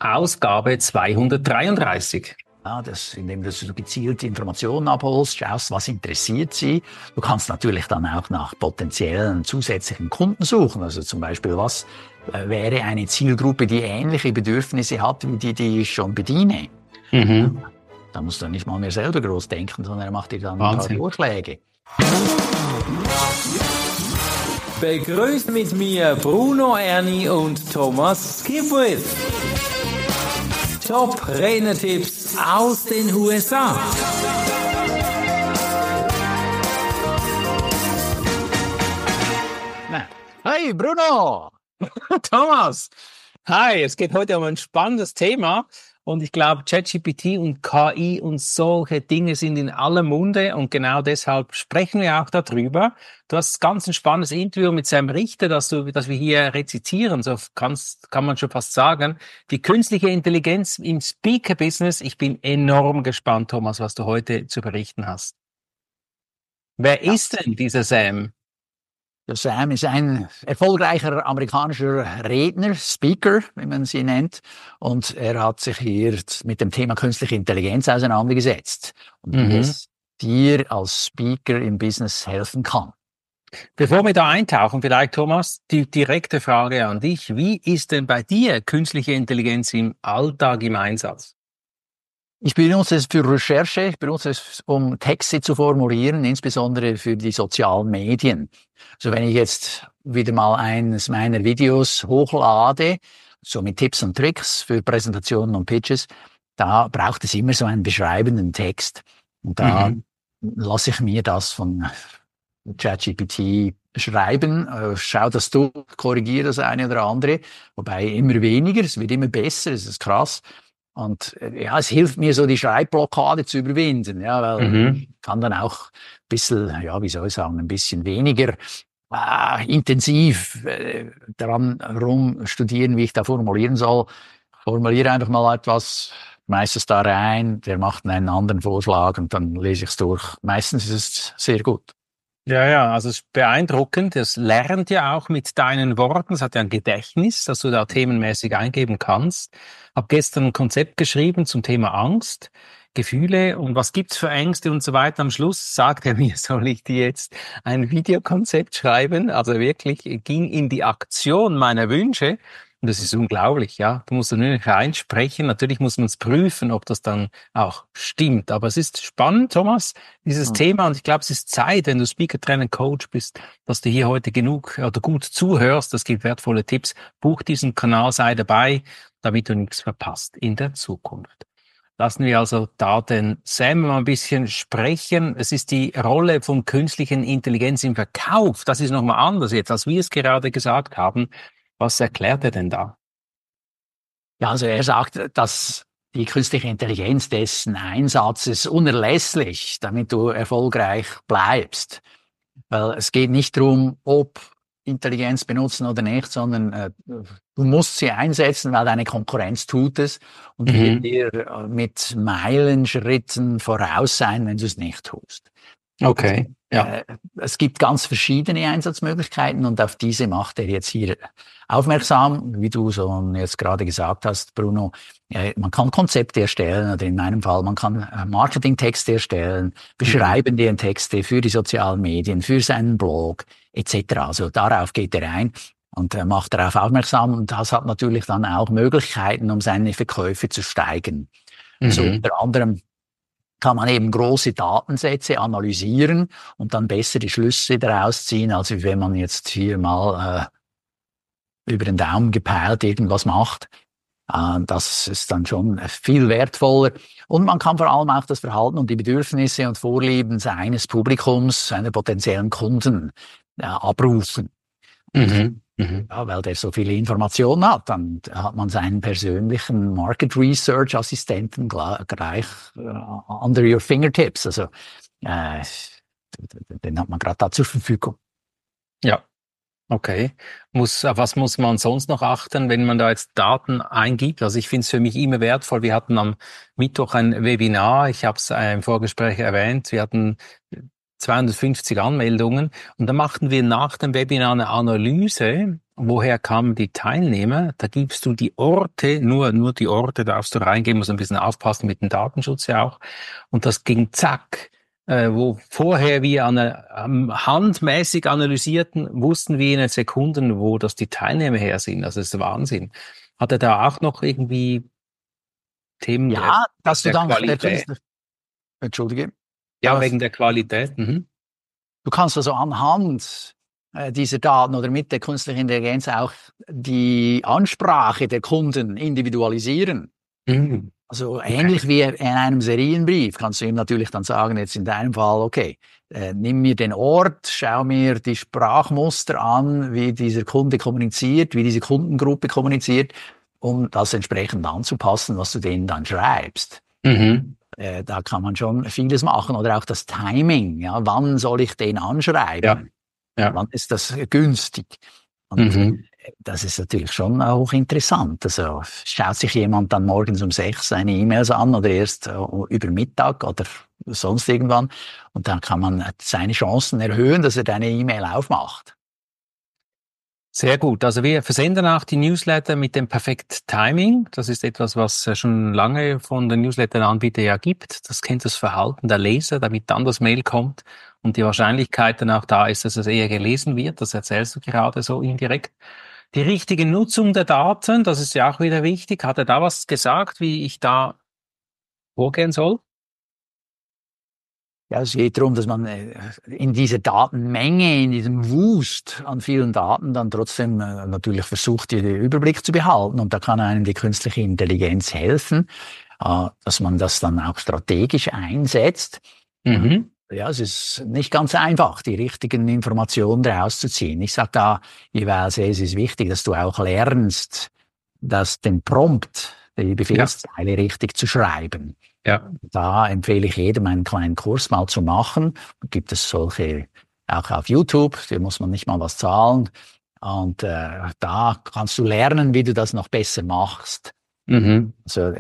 Ausgabe 233. Ja, indem du so gezielt Informationen abholst, schaust, was interessiert sie. Du kannst natürlich dann auch nach potenziellen zusätzlichen Kunden suchen. Also zum Beispiel, was wäre eine Zielgruppe, die ähnliche Bedürfnisse hat, wie die ich schon bediene. Mhm. Da musst du nicht mal mehr selber groß denken, sondern er macht dir dann Wahnsinn. ein paar Vorschläge. Begrüßt mit mir Bruno Erni und Thomas Skipwith. Top-Renner-Tipps aus den USA. Hey Bruno! Thomas! Hi, es geht heute um ein spannendes Thema. Und ich glaube, ChatGPT und KI und solche Dinge sind in aller Munde und genau deshalb sprechen wir auch darüber. Du hast ganz ein spannendes Interview mit Sam Richter, das wir hier rezitieren, so kann man schon fast sagen. Die künstliche Intelligenz im Speaker-Business. Ich bin enorm gespannt, Thomas, was du heute zu berichten hast. Wer ist denn dieser Sam? Der Sam ist ein erfolgreicher amerikanischer Redner, Speaker, wie man sie nennt. Und er hat sich hier mit dem Thema künstliche Intelligenz auseinandergesetzt. Und wie es dir als Speaker im Business helfen kann. Bevor wir da eintauchen, vielleicht, Thomas, die direkte Frage an dich. Wie ist denn bei dir künstliche Intelligenz im Alltag im Einsatz? Ich benutze es für Recherche, ich benutze es, um Texte zu formulieren, insbesondere für die sozialen Medien. Also wenn ich jetzt wieder mal eines meiner Videos hochlade, so mit Tipps und Tricks für Präsentationen und Pitches, da braucht es immer so einen beschreibenden Text. Und da lasse ich mir das von ChatGPT schreiben, schau das du, korrigiere das eine oder andere, wobei immer weniger, es wird immer besser, es ist krass. Und ja, es hilft mir so, die Schreibblockade zu überwinden, ja, weil ich kann dann auch ein bisschen, ja, wie soll ich sagen, ein bisschen weniger intensiv daran rumstudieren, wie ich da formulieren soll. Formuliere einfach mal etwas, meistens da rein, der macht einen anderen Vorschlag und dann lese ich es durch. Meistens ist es sehr gut. Ja, also es ist beeindruckend. Es lernt ja auch mit deinen Worten. Es hat ja ein Gedächtnis, dass du da themenmäßig eingeben kannst. Hab gestern ein Konzept geschrieben zum Thema Angst, Gefühle und was gibt's für Ängste und so weiter. Am Schluss sagt er mir, soll ich dir jetzt ein Videokonzept schreiben? Also wirklich ging in die Aktion meiner Wünsche. Und das ist unglaublich, ja. Du musst natürlich reinsprechen. Natürlich muss man es prüfen, ob das dann auch stimmt. Aber es ist spannend, Thomas, dieses Thema. Und ich glaube, es ist Zeit, wenn du Speaker, Trainer, Coach bist, dass du hier heute genug oder gut zuhörst. Das gibt wertvolle Tipps. Buch diesen Kanal, sei dabei, damit du nichts verpasst in der Zukunft. Lassen wir also da den Sam mal ein bisschen sprechen. Es ist die Rolle von künstlichen Intelligenz im Verkauf. Das ist nochmal anders jetzt, als wir es gerade gesagt haben. Was erklärt er denn da? Ja, also er sagt, dass die künstliche Intelligenz dessen Einsatz ist unerlässlich, damit du erfolgreich bleibst. Weil es geht nicht darum, ob Intelligenz benutzen oder nicht, sondern du musst sie einsetzen, weil deine Konkurrenz tut es und wird dir mit Meilenschritten voraus sein, wenn du es nicht tust. Okay, ja. Es gibt ganz verschiedene Einsatzmöglichkeiten und auf diese macht er jetzt hier aufmerksam, wie du so jetzt gerade gesagt hast, Bruno. Man kann Konzepte erstellen oder in meinem Fall, man kann Marketingtexte erstellen, beschreibende Texte für die sozialen Medien, für seinen Blog etc. Also darauf geht er ein und macht darauf aufmerksam und das hat natürlich dann auch Möglichkeiten, um seine Verkäufe zu steigern. So unter anderem kann man eben große Datensätze analysieren und dann bessere Schlüsse daraus ziehen, als wenn man jetzt hier mal über den Daumen gepeilt irgendwas macht. Das ist dann schon viel wertvoller. Und man kann vor allem auch das Verhalten und die Bedürfnisse und Vorlieben seines Publikums, seiner potenziellen Kunden abrufen. Ja, weil der so viele Informationen hat, dann hat man seinen persönlichen Market Research Assistenten gleich under your fingertips. Also den hat man gerade da zur Verfügung. Ja, okay. Auf was muss man sonst noch achten, wenn man da jetzt Daten eingibt? Also ich finde es für mich immer wertvoll. Wir hatten am Mittwoch ein Webinar, ich habe es im Vorgespräch erwähnt, wir hatten 250 Anmeldungen und dann machten wir nach dem Webinar eine Analyse woher kamen die Teilnehmer? Da gibst du die Orte, nur die Orte darfst du reingeben, musst ein bisschen aufpassen mit dem Datenschutz ja auch. Und das ging zack. Wo vorher wir handmäßig analysierten, wussten wir in Sekunden, wo das die Teilnehmer her sind. Also das ist Wahnsinn. Hat er da auch noch irgendwie Themen Ja, dass du der dann Qualität? Entschuldige. Ja, Aber wegen der Qualität. Mhm. du kannst also anhand dieser Daten oder mit der künstlichen Intelligenz auch die Ansprache der Kunden individualisieren. Mhm. Also ähnlich wie in einem Serienbrief kannst du ihm natürlich dann sagen, jetzt in deinem Fall, okay, nimm mir den Ort, schau mir die Sprachmuster an, wie dieser Kunde kommuniziert, wie diese Kundengruppe kommuniziert, um das entsprechend anzupassen, was du denen dann schreibst. Mhm. Da kann man schon vieles machen. Oder auch das Timing, ja, wann soll ich den anschreiben? Ja. Wann ist das günstig? Und Mhm. das ist natürlich schon auch interessant. Also schaut sich jemand dann morgens um 6 seine E-Mails an oder erst über Mittag oder sonst irgendwann und dann kann man seine Chancen erhöhen, dass er deine E-Mail aufmacht. Sehr gut. Also wir versenden auch die Newsletter mit dem Perfect Timing. Das ist etwas, was schon lange von den Newsletter-Anbietern ja gibt. Das kennt das Verhalten der Leser, damit dann das Mail kommt und die Wahrscheinlichkeit dann auch da ist, dass es eher gelesen wird. Das erzählst du gerade so indirekt. Die richtige Nutzung der Daten, das ist ja auch wieder wichtig. Hat er da was gesagt, wie ich da vorgehen soll? Ja, es geht darum, dass man in dieser Datenmenge, in diesem Wust an vielen Daten dann trotzdem natürlich versucht, den Überblick zu behalten. Und da kann einem die künstliche Intelligenz helfen, dass man das dann auch strategisch einsetzt. Mhm. Ja, es ist nicht ganz einfach, die richtigen Informationen daraus zu ziehen. Ich sage da jeweils, es ist wichtig, dass du auch lernst, den Prompt, die Befehlszeile richtig zu schreiben. Ja. Da empfehle ich jedem, einen kleinen Kurs mal zu machen. Gibt es solche auch auf YouTube, da muss man nicht mal was zahlen. Und da kannst du lernen, wie du das noch besser machst. Mhm. Also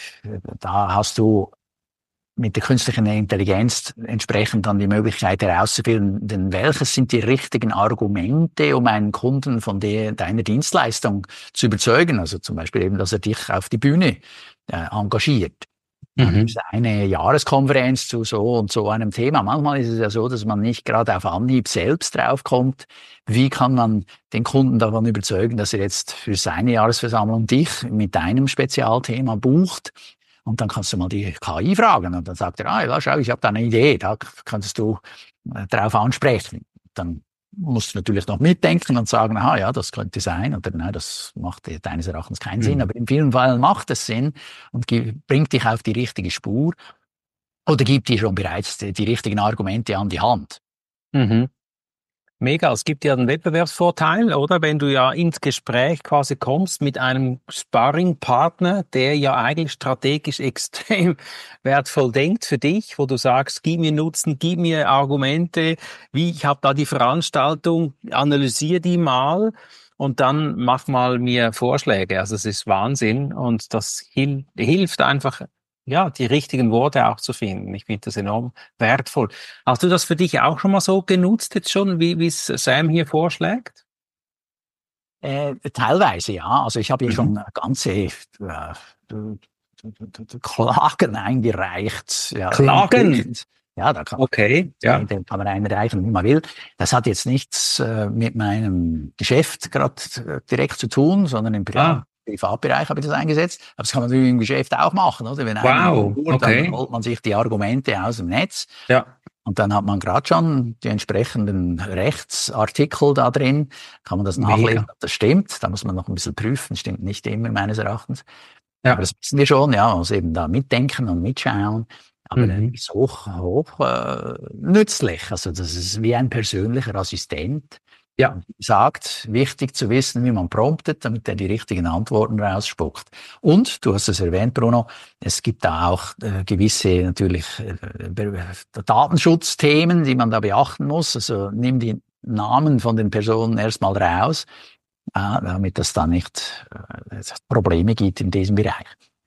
da hast du mit der künstlichen Intelligenz entsprechend dann die Möglichkeit herauszufinden, welches sind die richtigen Argumente, um einen Kunden von deiner Dienstleistung zu überzeugen. Also zum Beispiel eben, dass er dich auf die Bühne engagiert. Mhm. Eine Jahreskonferenz zu so und so einem Thema. Manchmal ist es ja so, dass man nicht gerade auf Anhieb selbst draufkommt. Wie kann man den Kunden davon überzeugen, dass er jetzt für seine Jahresversammlung dich mit deinem Spezialthema bucht? Und dann kannst du mal die KI fragen und dann sagt er, ja, schau, ich habe da eine Idee, da kannst du drauf ansprechen. Dann musst du natürlich noch mitdenken und sagen, aha, ja, das könnte sein oder nein, das macht deines Erachtens keinen Sinn. Aber in vielen Fällen macht es Sinn und bringt dich auf die richtige Spur oder gibt dir schon bereits die richtigen Argumente an die Hand. Mhm. Mega, es gibt ja einen Wettbewerbsvorteil, oder? Wenn du ja ins Gespräch quasi kommst mit einem Sparringpartner, der ja eigentlich strategisch extrem wertvoll denkt für dich, wo du sagst, gib mir Nutzen, gib mir Argumente, wie ich habe da die Veranstaltung, analysiere die mal und dann mach mal mir Vorschläge. Also es ist Wahnsinn und das hilft einfach, ja, die richtigen Worte auch zu finden. Ich finde das enorm wertvoll. Hast du das für dich auch schon mal so genutzt, jetzt schon, wie es Sam hier vorschlägt? Teilweise, ja. Also ich habe hier schon ganze Klagen eingereicht. Ja, Klagen? Ja, da kann, Okay, ja. den kann man einreichen, wie man will. Das hat jetzt nichts mit meinem Geschäft gerade direkt zu tun, sondern im Privatbereich habe ich das eingesetzt. Aber das kann man natürlich im Geschäft auch machen, oder? Wenn Wow, dann holt man sich die Argumente aus dem Netz. Ja. Und dann hat man gerade schon die entsprechenden Rechtsartikel da drin, kann man das nachlesen, ob das stimmt. Da muss man noch ein bisschen prüfen, stimmt nicht immer meines Erachtens. Ja. Aber das wissen wir schon, ja, also eben da mitdenken und mitschauen. Aber das ist hoch nützlich. Also das ist wie ein persönlicher Assistent. Ja. Und wie gesagt, wichtig zu wissen, wie man promptet, damit er die richtigen Antworten rausspuckt. Und, du hast es erwähnt, Bruno, es gibt da auch gewisse natürlich Datenschutzthemen, die man da beachten muss. Also nimm die Namen von den Personen erstmal raus, damit es da nicht Probleme gibt in diesem Bereich.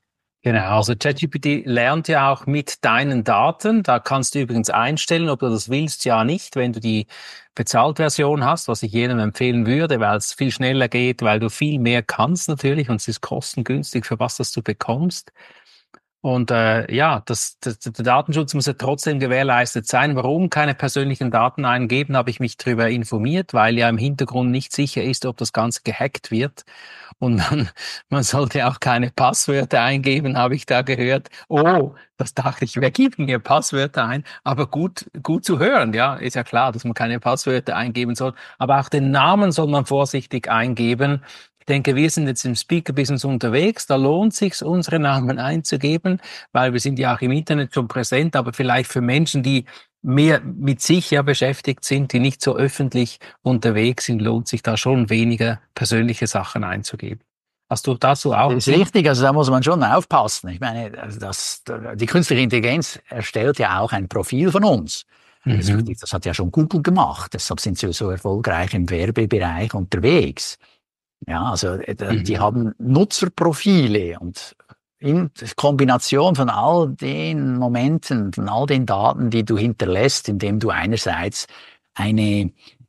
Genau, also ChatGPT lernt ja auch mit deinen Daten. Da kannst du übrigens einstellen, ob du das willst, ja nicht, wenn du die Bezahltversion hast, was ich jedem empfehlen würde, weil es viel schneller geht, weil du viel mehr kannst natürlich und es ist kostengünstig für was, das du bekommst. Und ja, der Datenschutz muss ja trotzdem gewährleistet sein. Warum keine persönlichen Daten eingeben, habe ich mich darüber informiert, weil ja im Hintergrund nicht sicher ist, ob das Ganze gehackt wird. Und man sollte auch keine Passwörter eingeben, habe ich da gehört. Oh, das dachte ich, wer gibt mir Passwörter ein? Aber gut zu hören, ja, ist ja klar, dass man keine Passwörter eingeben soll. Aber auch den Namen soll man vorsichtig eingeben. Ich denke, wir sind jetzt im Speaker-Business unterwegs. Da lohnt sich, unsere Namen einzugeben, weil wir sind ja auch im Internet schon präsent. Aber vielleicht für Menschen, die mehr mit sich ja beschäftigt sind, die nicht so öffentlich unterwegs sind, lohnt sich da schon weniger persönliche Sachen einzugeben. Hast du dazu auch? Das ist richtig, also da muss man schon aufpassen. Ich meine, die künstliche Intelligenz erstellt ja auch ein Profil von uns. Das hat ja schon Google gemacht, deshalb sind sie so erfolgreich im Werbebereich unterwegs. Ja, also die haben Nutzerprofile und in Kombination von all den Momenten, von all den Daten, die du hinterlässt, indem du einerseits eine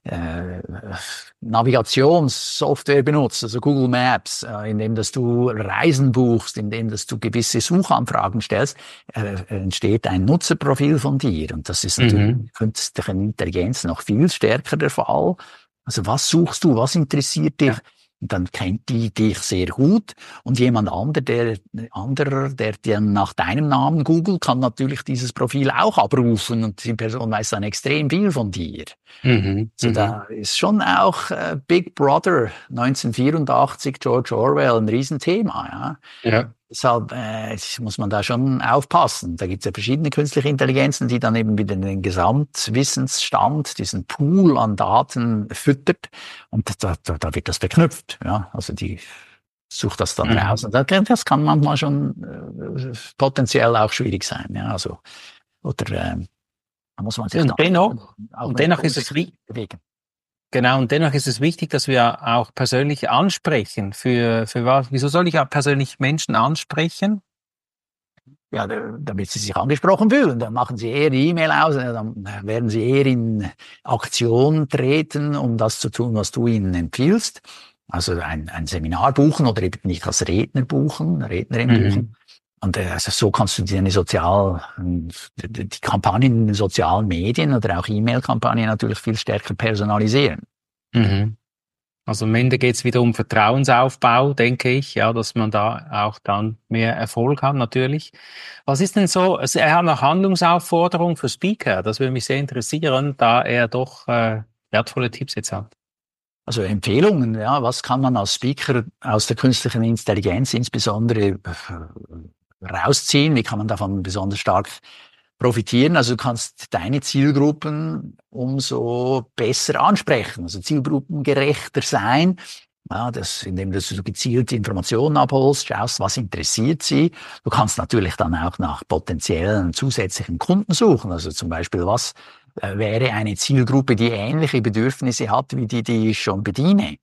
Navigationssoftware benutzt, also Google Maps, indem dass du Reisen buchst, indem dass du gewisse Suchanfragen stellst, entsteht ein Nutzerprofil von dir. Und das ist natürlich mit künstlicher Intelligenz noch viel stärker der Fall. Also was suchst du, was interessiert dich? Und dann kennt die dich sehr gut. Und jemand anderer, der dann nach deinem Namen googelt, kann natürlich dieses Profil auch abrufen und die Person weiß dann extrem viel von dir. Da ist schon auch Big Brother 1984, George Orwell, ein Riesenthema. Ja. Deshalb muss man da schon aufpassen. Da gibt es ja verschiedene künstliche Intelligenzen, die dann eben wieder den Gesamtwissensstand, diesen Pool an Daten füttert. Und da wird das verknüpft. Ja? Also die sucht das dann raus. Und das kann manchmal schon potenziell auch schwierig sein. Ja? Also, oder da muss man sich und dennoch ist es wichtig. Bewegen. Genau, und dennoch ist es wichtig, dass wir auch persönlich ansprechen. Für was? Wieso soll ich auch persönlich Menschen ansprechen? Ja, damit sie sich angesprochen fühlen. Dann machen sie eher die E-Mail aus, dann werden sie eher in Aktion treten, um das zu tun, was du ihnen empfiehlst. Also ein Seminar buchen oder eben nicht als Rednerin buchen. Und also so kannst du die Kampagnen in den sozialen Medien oder auch E-Mail-Kampagnen natürlich viel stärker personalisieren. Also am Ende geht es wieder um Vertrauensaufbau, denke ich, ja, dass man da auch dann mehr Erfolg hat, natürlich. Was ist denn so, also er hat noch Handlungsaufforderung für Speaker, das würde mich sehr interessieren, da er doch wertvolle Tipps jetzt hat. Also Empfehlungen, ja, was kann man als Speaker aus der künstlichen Intelligenz insbesondere rausziehen? Wie kann man davon besonders stark profitieren? Also du kannst deine Zielgruppen umso besser ansprechen, also zielgruppengerechter sein. Ja, indem du gezielt Informationen abholst, schaust, was interessiert sie. Du kannst natürlich dann auch nach potenziellen zusätzlichen Kunden suchen. Also zum Beispiel, was wäre eine Zielgruppe, die ähnliche Bedürfnisse hat, wie die ich schon bediene?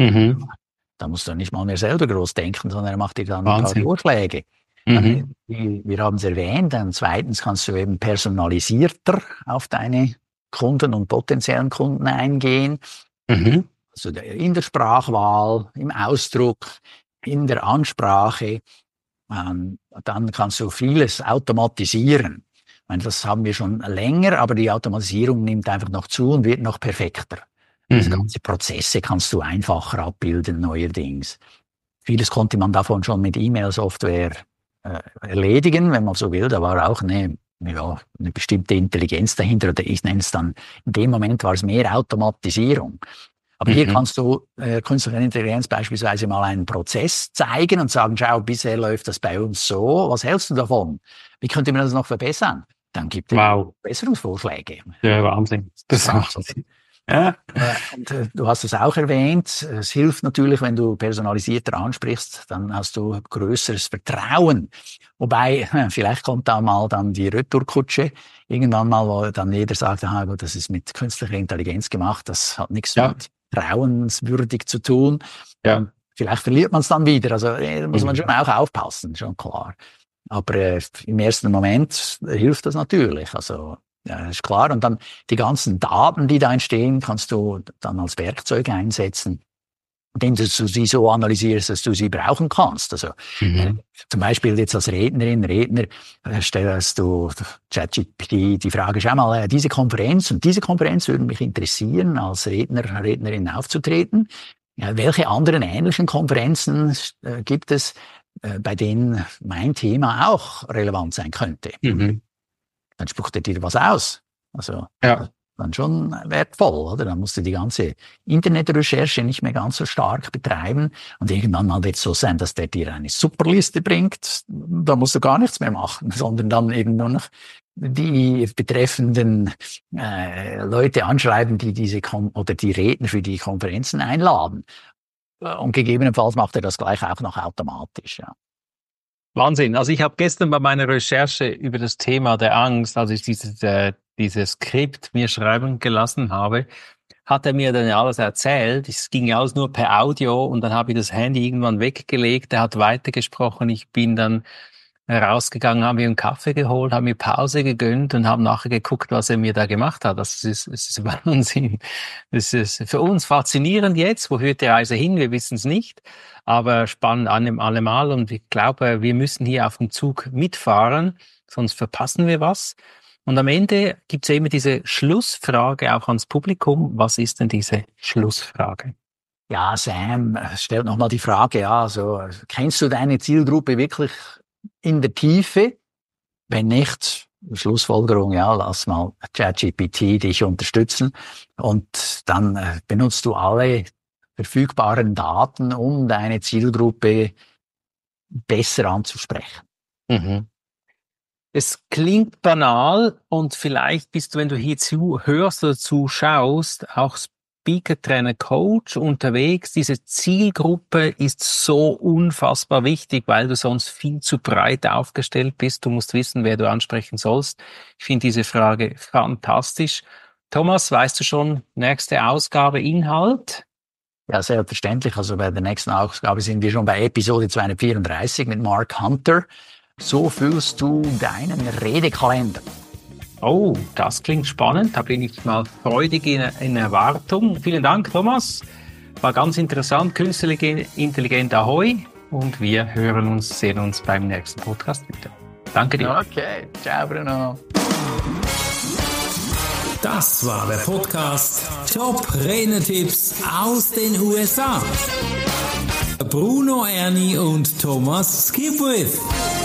Da musst du nicht mal mehr selber groß denken, sondern er macht dir dann ein paar Vorschläge. Wir haben es erwähnt. Und zweitens kannst du eben personalisierter auf deine Kunden und potenziellen Kunden eingehen. Also in der Sprachwahl, im Ausdruck, in der Ansprache. Dann kannst du vieles automatisieren. Ich meine, das haben wir schon länger, aber die Automatisierung nimmt einfach noch zu und wird noch perfekter. Also ganze Prozesse kannst du einfacher abbilden neuerdings. Vieles konnte man davon schon mit E-Mail-Software erledigen, wenn man so will. Da war auch eine bestimmte Intelligenz dahinter. Oder ich nenne es dann, in dem Moment war es mehr Automatisierung. Aber hier kannst du künstliche Intelligenz beispielsweise mal einen Prozess zeigen und sagen, schau, bisher läuft das bei uns so. Was hältst du davon? Wie könnte man das noch verbessern? Dann gibt es Verbesserungsvorschläge. Ja, Wahnsinn. Das ist Wahnsinn. Ja. Und du hast es auch erwähnt, es hilft natürlich, wenn du personalisierter ansprichst, dann hast du größeres Vertrauen. Wobei, vielleicht kommt da mal dann die Retourkutsche, irgendwann mal, wo dann jeder sagt, gut, das ist mit künstlicher Intelligenz gemacht, das hat nichts mit vertrauenswürdig zu tun. Ja. vielleicht verliert man es dann wieder. Also da muss man schon auch aufpassen, schon klar. Aber im ersten Moment hilft das natürlich. Also ja, ist klar. Und dann die ganzen Daten, die da entstehen, kannst du dann als Werkzeug einsetzen, indem du sie so analysierst, dass du sie brauchen kannst. Also zum Beispiel jetzt als Redner stellst du ChatGPT die Frage, schau mal, diese Konferenz würde mich interessieren, als Rednerin aufzutreten. Ja, welche anderen ähnlichen Konferenzen gibt es, bei denen mein Thema auch relevant sein könnte? Dann spuckt er dir was aus. Also dann schon wertvoll, oder? Dann musst du die ganze Internetrecherche nicht mehr ganz so stark betreiben und irgendwann mal wird es so sein, dass der dir eine Superliste bringt. Da musst du gar nichts mehr machen, sondern dann eben nur noch die betreffenden Leute anschreiben, die oder die Redner für die Konferenzen einladen. Und gegebenenfalls macht er das gleich auch noch automatisch. Ja. Wahnsinn. Also ich habe gestern bei meiner Recherche über das Thema der Angst, als ich dieses Skript mir schreiben gelassen habe, hat er mir dann alles erzählt. Es ging ja alles nur per Audio und dann habe ich das Handy irgendwann weggelegt. Er hat weitergesprochen. Ich bin dann rausgegangen, habe mir einen Kaffee geholt, habe mir Pause gegönnt und habe nachher geguckt, was er mir da gemacht hat. Das ist Wahnsinn. Es ist für uns faszinierend jetzt. Wo führt die Reise hin? Wir wissen es nicht. Aber spannend allemal. Und ich glaube, wir müssen hier auf dem Zug mitfahren, sonst verpassen wir was. Und am Ende gibt es ja immer diese Schlussfrage auch ans Publikum. Was ist denn diese Schlussfrage? Ja, Sam stellt nochmal die Frage, ja, also kennst du deine Zielgruppe wirklich in der Tiefe? Wenn nicht, Schlussfolgerung, ja, lass mal ChatGPT dich unterstützen und dann benutzt du alle verfügbaren Daten, um deine Zielgruppe besser anzusprechen. Es klingt banal und vielleicht bist du, wenn du hier zuhörst oder zuschaust, auch Speaker, Trainer, Coach unterwegs. Diese Zielgruppe ist so unfassbar wichtig, weil du sonst viel zu breit aufgestellt bist. Du musst wissen, wer du ansprechen sollst. Ich finde diese Frage fantastisch. Thomas, weißt du schon, nächste Ausgabe, Inhalt? Ja, selbstverständlich. Also bei der nächsten Ausgabe sind wir schon bei Episode 234 mit Mark Hunter. So füllst du deinen Redekalender. Oh, das klingt spannend. Da bin ich mal freudig in Erwartung. Vielen Dank, Thomas. War ganz interessant. Künstliche Intelligenz Ahoi. Und wir sehen uns beim nächsten Podcast wieder. Danke dir. Okay. Ciao, Bruno. Das war der Podcast Top Renetipps aus den USA. Bruno Erni und Thomas Skipwith.